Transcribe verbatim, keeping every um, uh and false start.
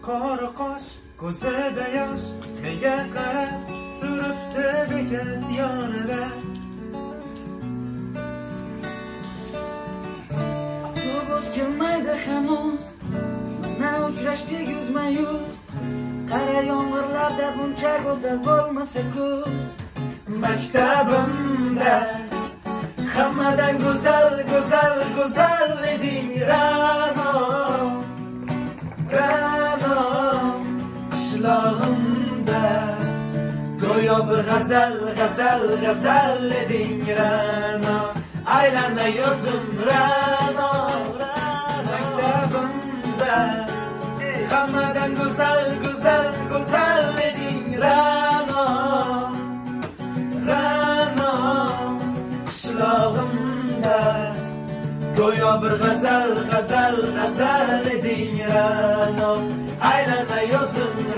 qora qosh, ko'zida yosh, menga qarab turibdi bekat yonida. Avtobus kelmaydi hanuz, mana uchrashdik yuzma-yuz. Qara yomg'irlarda buncha go'zal bo'lmasa kuz. Maktabimda hammadan go'zal, go'zal, go'zal eding Ra'no, Ra'no. Qishlog'imda go'yo bir g'azal, g'azal, g'azal eding Ra'no. Aylanma yozim Ra'no, Ra'no. Maktabimda hammadan go'zal, go'zal, go'zal eding Ra'no, Ra'no. Qishlog'imda go'yo bir g'azal, g'azal, g'azal eding Ra'no. Aylanma yozim